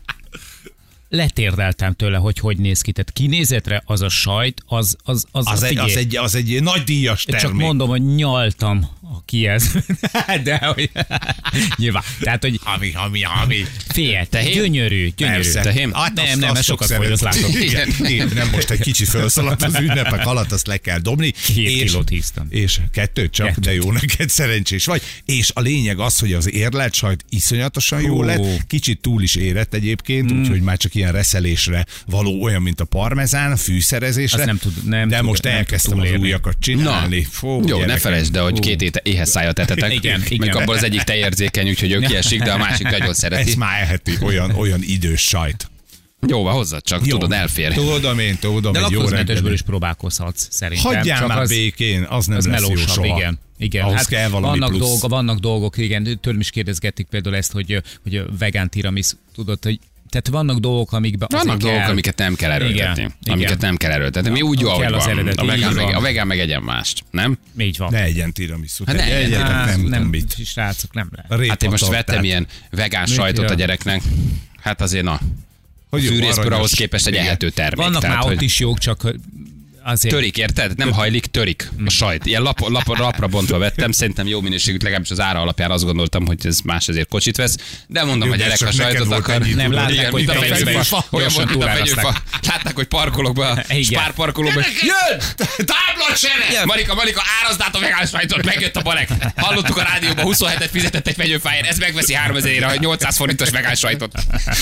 letérdeltem tőle, hogy hogy néz ki. Tehát kinézetre az a sajt, az az, az, az, egy, az, egy, az egy nagy díjas termék. Csak mondom, hogy nyaltam a kiez. De hogy nyilván. Tehát, hogy hami, hami, hami. Fél, te gyönyörű, gyönyörű. Tehém? Hát nem, nem, mert sokat fogy, azt látom. Igen, igen, nem most egy kicsi felszaladt az ünnepek alatt, azt le kell dobni. Két és, kilót híztam. És kettőt csak, Kettőt. De jó, neked szerencsés vagy. És a lényeg az, hogy az érlelt sajt iszonyatosan jó lett, kicsit túl is érett egyébként, mm. úgyhogy már csak ilyen reszelésre való, olyan, mint a parmezán, fűszerezésre. Nem tud, nem de tud, most elkezdtem az újakat csinálni. Fú, jó, gyerekek. Ne felejtsd, de hogy két éte éhes szájat etetek. Igen, igen. Meg abból az egyik tejérzékeny, úgyhogy ő kiesik, de a másik nagyon szereti. Ez már eheti, olyan, olyan idős sajt. Jó, hozzad csak, jó. Tudod, elfér. Tudom én, tudom. De laktózmentesből is próbálkozhatsz, szerintem. Hagyjál csak már az, békén, az nem az lesz jó soha. Igen. Igen, ahhoz hát kell valami vannak, plusz. dolga, vannak dolgok, igen, tőlem is kérdezgették például ezt, hogy, hogy vegán tiramis, tudod, hogy tehát vannak dolgok, amikben Vannak dolgok, kell... amiket nem kell erőltetni. Igen, Amiket igen. nem kell erőltetni. Mi úgy jó, ahogy kell az van. eredeti, A vegán, így meg, van. a vegán meg egyen mást, nem? Így van. Ne egyen tiramisu. Hát ne egyen, egyetek, Hát, nem, nem, tudom mit. srácok, nem lehet. Hát én most Répatortát. vettem ilyen vegán sajtot a gyereknek. Hát azért na. Hogy jó, Fűrészpor aranyos. ahhoz képest egy Igen. ehető termék. Vannak tehát, már ott hogy is jók, csak azért... Törik, érted? Nem hajlik, törik a sajt. Ilyen lap, lap, lapra bontva vettem, szerintem jó minőségű, legalábbis az ára alapján azt gondoltam, hogy ez más ezért kocsit vesz. De mondom, Jó, a de gyerek csak a neked sajtot volt akar. ennyi Nem, tudod. látták, Igen, hogy mint a fejfefa, fegyőfa. Olyan gyorsan volt, mint a túláraszták. fegyőfa. Látták, hogy parkolok be, a Igen. spárparkolóba. Jön! Táblacsere! Marika, Marika, árazd át a vegán sajtot, megjött a balek. Hallottuk a rádióban, huszonhetet fizetett egy fegyőfáért, ez megveszi háromezerére a nyolcszáz forintos vegán sajtot.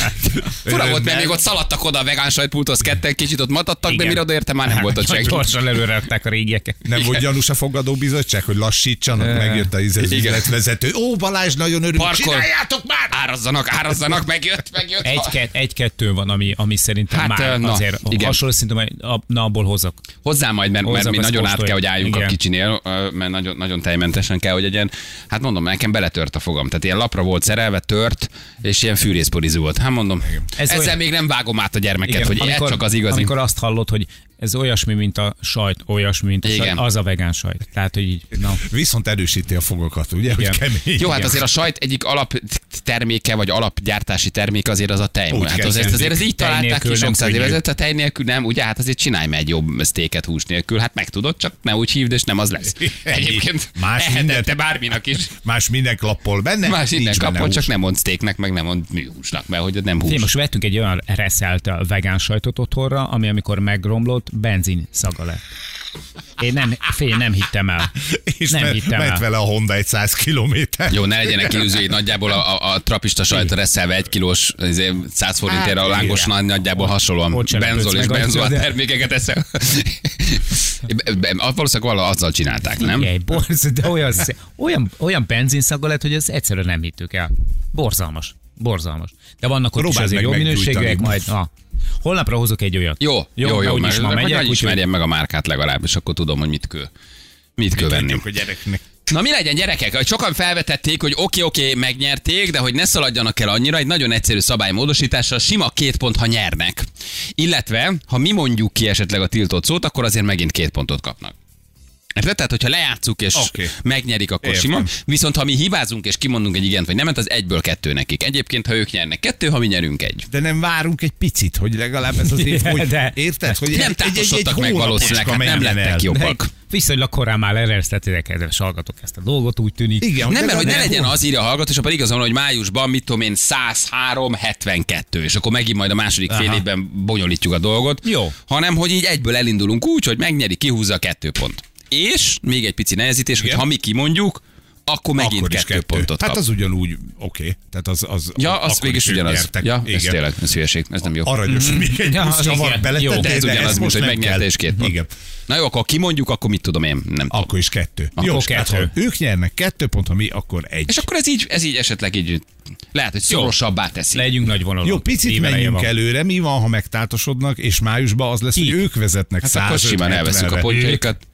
Fura volt, mert még ott szaladtak oda a vegán sajtpulthoz ketten, kicsit ott matadtak, de Igen. mire odaértem, már nem volt ott senki. Gyorsan előreadták a régieket. Nem volt gyanús a fogadóbizottság, hogy lassítsanak, megjött a üzletvezető. Ó, Balázs, nagyon örülök, Parkol. csináljátok már! Árazzanak, árazzanak, megjött, megjött. Egy-kettő egy, kettő van, ami, ami szerintem Hát, már na, azért igen. hasonló szinten, na abból hozok. Hozzá majd, mert, mert Hozzak, mi azt nagyon át kóstolj. kell, hogy álljunk Igen. a kicsinél, ö, mert nagyon, nagyon tejmentesen kell, hogy legyen. Hát mondom, nekem beletört a fogam. Tehát ilyen lapra volt szerelve, tört, és ilyen fűrészporizú volt. Hát mondom, Ez ezzel olyan- még nem vágom át a gyermeket, hogy ez csak az igazi. Amikor azt hallod, hogy ez olyasmi, mint a sajt, olyasmi, mint a Igen. sajt, az a vegán sajt. Tehát, hogy így, na. Viszont erősíti a fogakat, ugye, hogy Igen. kemény. Jó, hát azért a sajt egyik alapterméke, vagy alapgyártási terméke azért az a tej. Úgy Hát azért, kezdődik. azért ez így Tej találták nélkül ki sok nem száz könnyű. évezet, a tej nélkül nem, ugye, hát azért csinálj meg egy jobb sztéket hús nélkül, hát meg tudod, csak ne úgy hívd, és nem az lesz. Egyébként Más eheted mindent- te bárminak is. Más minden klappol benne. Más innen nincs benne kapod, csak hús. nem mond sztéknek, meg nem mond műhúsnak, mert hogy nem hús. Figyelj, most vettünk egy olyan reszelt vegán sajtot otthonra, ami amikor megromlott, benzin szaga lett. Én nem, fél, nem hittem el. És nem me- hittem ment el. vele a Honda egy száz kilométer. Jó, ne legyenek illúziói, nagyjából a, a, a trapista sajt reszelve egy kilós, ezért száz forintért a lángos nagy, nagyjából hasonlóan Ott se benzol lepődsz és meg benzol annyira, de- termékeket eszel. Valószínűleg valahogy azzal csinálták, nem? Figyelj, borz, de olyan, szé- olyan, olyan benzinszaga lett, hogy ez egyszerűen nem hittük el. Borzalmas. Borzalmas. De vannak ott is Próbáld azért meg jó minőségűek, meggyújtani. majd... Ah. Holnapra hozok egy olyat. Jó, jó, jó, jó úgyis mert ma hogy megyek, hogy úgyhogy- ismerjem meg a márkát legalább, és akkor tudom, hogy mit kell, mit kell venni. Tudjuk a gyereknek. Na mi legyen, gyerekek? Sokan felvetették, hogy oké, oké, megnyerték, de hogy ne szaladjanak el annyira, egy nagyon egyszerű szabálymódosítással sima két pont, ha nyernek. Illetve, ha mi mondjuk ki esetleg a tiltott szót, akkor azért megint két pontot kapnak. Érted? Tehát, hogyha lejátszuk és Oké. megnyerik, akkor Értem. sima. Viszont ha mi hibázunk és kimondunk egy igent vagy nemet, az egyből kettő nekik. Egyébként, ha ők nyernek kettő, ha mi nyerünk egy. De nem várunk egy picit, hogy legalább ez az év, hogy De- érted? Hogy Nem tátosodtak meg valószínűleg, hát nem lettek jobbak. Viszonylag korán már leresztettétek, kedves hallgatók, ezt a dolgot, úgy tűnik. Igen, Nem, mert hogy ne legalább legyen hol- az írja a hallgató, és akkor igazán, hogy májusban, mit tudom én, száz három hetvenkettő, és akkor megint majd a második fél Aha. évben bonyolítjuk a dolgot. Jó. Hanem, hogy így egyből elindulunk úgy, hogy megnyeri, kihúzza a kettő pont. És még egy pici nehezítés, hogy Igen. ha mi kimondjuk, akkor megint Akkor is kettő, pontot kap. Hát az ugyanúgy, oké. Tehát az, az, Ja, az akkor végig ők ugyanaz. nyertek. Ja, ez Igen. tényleg, ez hülyeség, ez nem jó. Aranyos, mm-hmm. még egy Ja, plusz az csavar igen. beletettél, Jó. De ez de ugyanaz, ezt mint most hogy nem megnyerte kell. és két pont. Igen. Na jó, akkor kimondjuk, akkor mit tudom én, nem tudom. Akkor is kettő. Akkor Jó, kettő. hát ha ők nyernek kettő pont, ha mi, akkor egy. És akkor ez így, ez így esetleg így, lehet, hogy szorosabbá teszi. Legyünk nagy vonalon. Jó, picit Éveleje menjünk van. előre, mi van, ha megtátosodnak, és májusban az lesz, hogy Ki? ők vezetnek Hát akkor simán elveszünk a pontjaikat.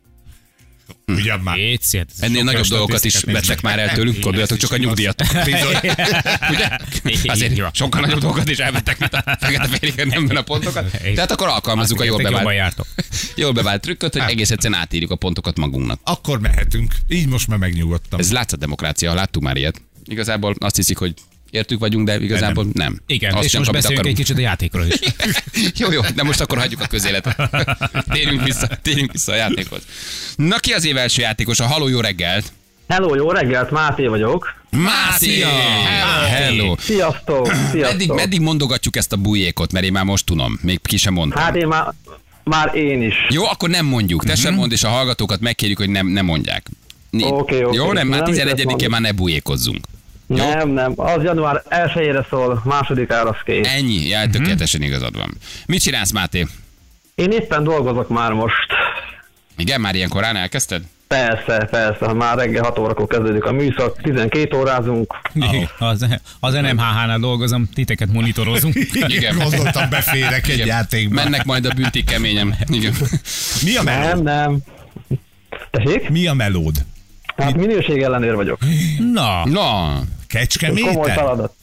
Ugyan már. Két szét. Ennél nagyobb dolgokat is vettek már el tőlünk, gondoljatok csak a nyugdíjat. Ugye? Azért sokkal nagyobb dolgokat is elvettek, mint a fekete-fehér nemben a pontokat. Tehát akkor alkalmazzuk a jól Jobban bevált, jártok. jól bevált trükköt, hogy egész egyszerűen átírjuk a pontokat magunknak. Akkor mehetünk. Így most már megnyugodtam. Ez látszatdemokrácia, ha láttuk már ilyet. Igazából azt hiszik, hogy értük vagyunk, de igazából nem. Igen, azt és sem most amit beszéljünk egy akarunk. kicsit a játékról is. Jó, jó, de most akkor hagyjuk a közéletet. Térjünk vissza, térjünk vissza a játékhoz. Na ki az év első játékos? A Halló, jó reggelt! Hello, jó reggelt, Máté vagyok. Máté! Hello! Hello. Sziasztok, sziasztok. Meddig, meddig mondogatjuk ezt a bujékot, mert én már most tudom, még ki sem mondtam. Hát én már, már én is. Jó, akkor nem mondjuk. Te sem mondd, és a hallgatókat megkérjük, hogy nem, nem mondják. Ni- Oké, oké. Jó, nem, már Nem is tizenegyedikén ezt már ne bujékozzunk. Jó? Nem, nem, az január elsejére szól, másodikára az kész. Ennyi, ja, tökéletesen igazad van. Mit csinálsz, Máté? Én éppen dolgozok már most. Igen, már ilyen korán elkezdted? Persze, persze, már reggel hat órakor kezdődik a műszak, tizenkét órázunk. Az, az en em há há-nál dolgozom, titeket monitorozunk. Igen. Gondoltam, beférek egy Igen. játékba. Mennek majd a büntik keményen. Igen. Mi a Nem, melód? nem. Tessék? Mi a melód? Hát minőség ellenőr vagyok. Na, Na, Komoly Kecskeméten? feladat.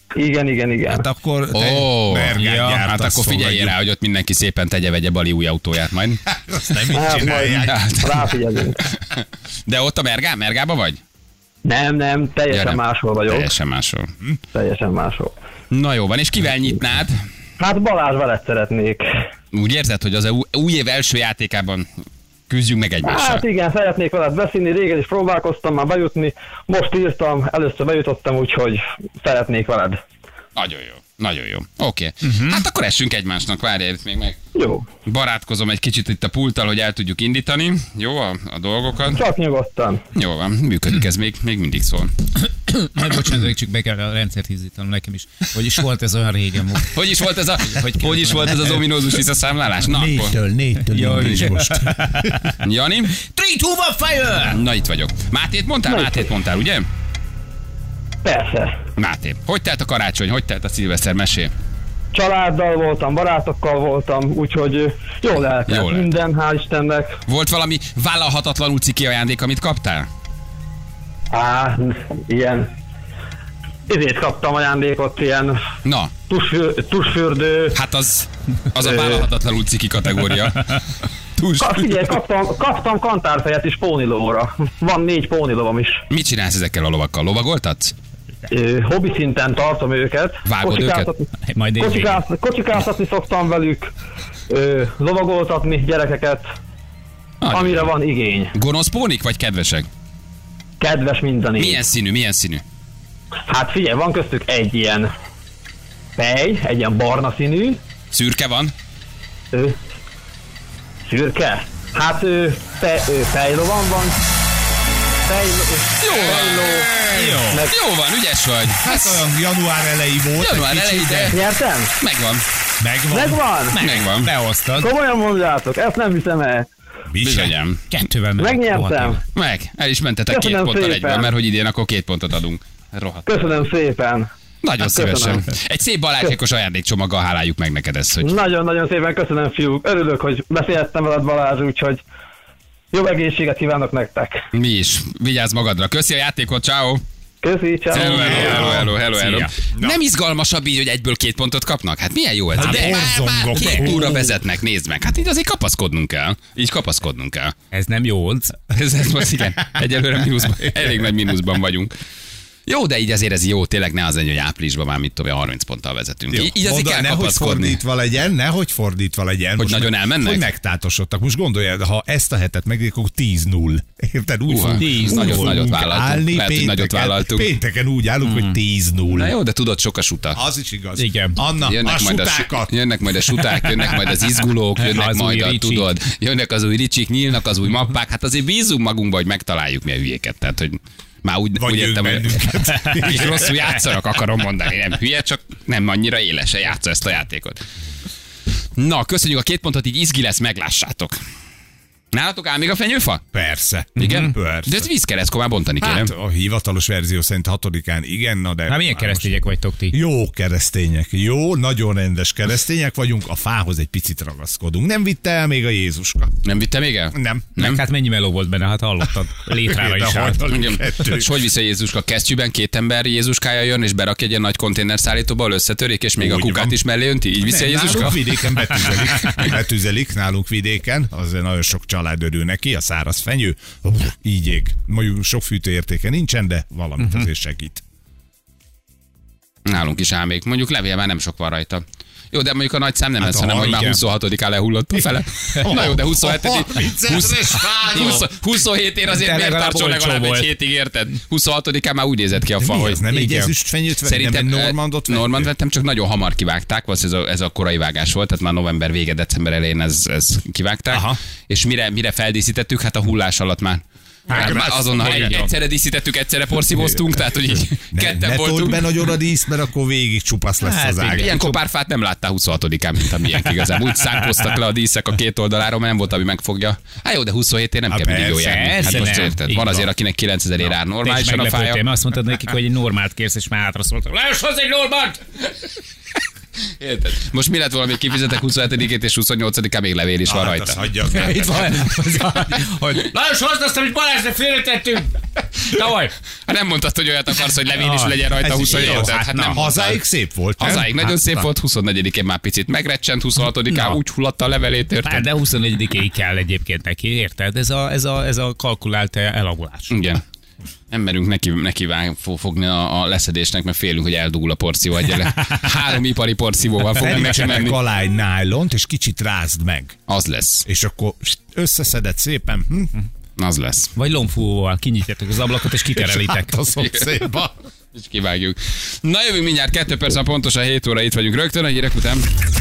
Igen, igen, igen. Hát akkor te Ó, Bergán ja, hát gyártasz, akkor figyelj fogadjuk. rá, hogy ott mindenki szépen tegye-vegye Bali új autóját majd. Azt nem így Hát majd csinálják. ráfigyelünk. De ott a Mergán, Mergába vagy? Nem, nem, teljesen Ja, nem. máshol vagyok. Teljesen máshol. Teljesen máshol. Na jó van, és kivel nyitnád? Hát Balázs, veled szeretnék. Úgy érzed, hogy az új, új év első játékában küzdjünk meg egymással? Hát igen, szeretnék veled beszélni, régen is próbálkoztam már bejutni, most írtam, először bejutottam, úgyhogy szeretnék veled. Nagyon jó, nagyon jó. Oké. Okay. Uh-huh. Hát akkor essünk egymásnak, várjál itt még meg. Jó, Barátkozom egy kicsit itt a pulttal, hogy el tudjuk indítani. Jó a, a dolgokat. csak nyugodtan. Jó van, működik ez még, még mindig szól. Majd bocsánat, csak be kell a rendszert hízítanom nekem is. Hogy is volt ez olyan régen? Hogy is volt ez, a, hogy, Hogy hogy is volt ez az ominózus visszaszámlálás? Na akkor. Négytől, négytől Jó, indíts igen. most. Jani? three, two, one, fire! Na itt vagyok. Mátét mondtál? Na, itt Mátét vagy. mondtál, ugye? Persze. Máté. Hogy telt a karácsony? Hogy telt a szilveszter? Mesél. Családdal voltam, barátokkal voltam, úgyhogy ö, jól eltelt Jól eltelt. minden, hál' Istennek. Volt valami vállalhatatlanul ciki ajándék, amit kaptál? Á, ilyen. Ezért kaptam ajándékot, ilyen Na, tusfür, tusfürdő. hát az, az a vállalhatatlanul ciki kategória. Tus. Ka- figyelj, kaptam, kaptam kantárfejet is pónilóra. Van négy pónilovam is. Mit csinálsz ezekkel a lovakkal? Lovagoltatsz? Ö, hobbi szinten tartom őket. Vágod Kocsikáztatni- Majd én végig. Kocsikáz, kocsikáztatni szoktam velük, ö, lovagoltatni gyerekeket, Nagyon amire jó. van igény. Gonosz pónik vagy kedvesek? Kedves minden négy. Milyen színű, milyen színű? Hát figyelj, van köztük egy ilyen fej, egy ilyen barna színű, Szürke van? ö, szürke. Hát ö, fe, ö, fejlovan van, fejló, Jó van. Jó. meg Jó van, ügyes vagy. Hát olyan január elejé volt. Január egy kicsit, elejé, de nyertem? megvan. Megvan. Megvan? Megvan. Behoztad. Komolyan mondjátok, ezt nem hiszem el. Bizonyám. Kettővel meg. Megnyertem. Meg, el is mentetek két Köszönöm ponttal szépen. egyben, mert hogy idén akkor két pontot adunk. Rohadt. Köszönöm szépen. Nagyon szívesen. köszönöm. Egy szép Balázsékos ajándékcsomaggal háláljuk meg neked ezt, hogy Nagyon-nagyon szépen köszönöm, fiúk. Örülök, hogy beszélhettem veled, Balázs, úgyhogy jó egészséget kívánok nektek. mi is. Vigyázz magadra. Köszi a játékot, ciao. Köszi, ciao. Hello, hello, hello, hello, hello, hello. Szia. Nem izgalmasabb így, hogy egyből két pontot kapnak? Hát milyen jó ez? Hát De már, már borzongok. két túra vezetnek, nézd meg. Hát így azért kapaszkodnunk kell. Így kapaszkodnunk kell. Ez nem jó. Ez, ez most igen, egyelőre mínuszban, elég nagy mínuszban vagyunk. Jó, de így azért ez jó, tényleg ne az legyen, hogy áprilisban már mit tudom, harminc ponttal vezetünk. Jó, Így, így azért mondd, kell nehogy kapaszkodni. fordítva legyen, nehogy fordítva legyen. Hogy Most nagyon meg- elmennek? Hogy megtátosodtak. Most gondoljad, ha ezt a hetet megnézzük, akkor tíz null. Érted? Úgy Uha, fogunk- tíz, úgy nagyot- fogunk nagyot vállaltunk. állni, Lehet, hogy nagyot pénteken- vállaltunk. Pénteken úgy állunk, hogy tíz null. Na jó, de tudod, sok a suta. Az is igaz. Igen. Anna, a Jönnek majd, a, sutákat. su- jönnek majd a suták, jönnek majd az izgulók, jönnek Az majd új a, ricsik. tudod, jönnek az új ricsik, nyílnak az új mappák, hát azért bízunk magunkba, hogy megtaláljuk mi a hülyéket. Tehát, hogy már úgy, Vagy úgy ők értem, hogy bennünket. akik rosszul játszanak, akarom mondani, nem hülye, csak nem annyira élesen játsza ezt a játékot. Na, köszönjük a két pontot, így izgi lesz, meglássátok. Nálatok áll még a fenyőfa? Persze. Igen? Persze. De ez vízkeresztkor már bontani kérem. Hát a hivatalos verzió szerint hatodikán igen, na de... Hát milyen már keresztények vagytok ti? most- Jó keresztények, jó, nagyon rendes keresztények vagyunk, a fához egy picit ragaszkodunk. Nem vitte el még a Jézuska. Nem vitte még el? Nem. Nem? Hát mennyi meló volt benne, hát hallottad. Létrára is De állt. hol- Igen. Kettő. És hogy vissza Jézuska? Kesztyűben két ember Jézuskája jön, és berak egy ilyen nagy konténerszállítóba, ahol összetörik, és még Úgy a kukát van. is mellé önti? Így viszi a Nem, Jézuska? nálunk vidéken betűzelik. betűzelik nálunk vidéken, azért nagyon sok család örül neki, a száraz fenyő, Uff, így ég. Mondjuk sok fűtőértéke nincsen, de valamit Mhm. azért segít. Nálunk is áll még. Mondjuk levél már nem sok van rajta. Jó, de mondjuk a nagy szám nem Hát lesz, a hanem hogy már igen. huszonhatodikán lehullott a fele. Na jó, de huszonhetedikén huszonhét ér azért De miért legalább tartson olcsó legalább egy volt. hétig, érted? huszonhatodikán már úgy nézett ki a fa, Mi hogy... ez? Nem egy Igen. ezüstfenyőt vettem, nem egy eh, Normandot vettél? Normand vettem, csak nagyon hamar kivágták, valószínűleg ez a, ez a korai vágás volt, tehát már november vége, december elején ez, ez kivágták. Aha. És mire, mire feldíszítettük, hát a hullás alatt már már, már azonnal egy, egyszerre díszítettük, egyszerre porszívoztunk, tehát hogy így Ne, ketten ne told voltunk. be nagyon a dísz, mert akkor végig csupasz lesz Hát az ág. igen. Ilyen kopárfát nem láttál huszonhatodikán, mint a miénk igazán. Úgy szánkoztak le a díszek a két oldaláról, mert nem volt, ami megfogja. Hát jó, de huszonhét ér nem Há, kell mindig jó persze, járni. Hát persze most nem. érted, Így van azért, van. akinek kilencezer ér ár normálisan a Meglepődtél, fája. mert azt mondtad nekik, hogy egy normát kérsz, és már hátra szóltak. Lajos, hozz egy normát! Érted? Most mi lett volna, még kifizetek huszonhetedikét és huszonnyolcadikán még levél is van Hát, rajta. azt hagyjad. Itt van, hogy Lajos, hozd azt, amit Balázsra félretettünk! Tavaly. Hát nem mondtad, hogy olyat akarsz, hogy levél is legyen rajta huszonnyolc. Hát nem hazáig szép volt. Hazáig nagyon szép volt, huszonnegyedikén már picit megrecsent, huszonhatodikán úgy hullatta a levelét, érted? De huszonnegyedikéig kell egyébként neki, érted? Ez a, ez a, ez a kalkulált elavulás. Igen. Nem merünk neki, neki fogni a, a leszedésnek, mert félünk, hogy eldugul a porció. Egyre. Három ipari porszívóval fogunk neki menni. Alá egy nylont, és kicsit rázd meg. Az lesz. És akkor összeszeded szépen. Hm? Az lesz. Vagy lombfúvóval kinyitjátok az ablakot, és kiterelitek. És a szomszédba. És kivágjuk. Na jövünk mindjárt, kettő perc, pontosan hét óra itt vagyunk rögtön, a hírek után.